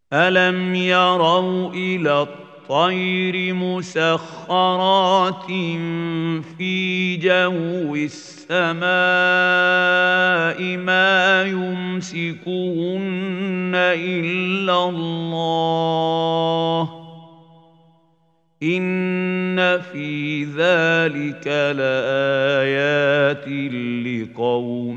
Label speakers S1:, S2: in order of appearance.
S1: ألم يروا إلى الطير مسخرات في جو السماء ما يمسكهن إلا الله إن في ذلك لآيات لقوم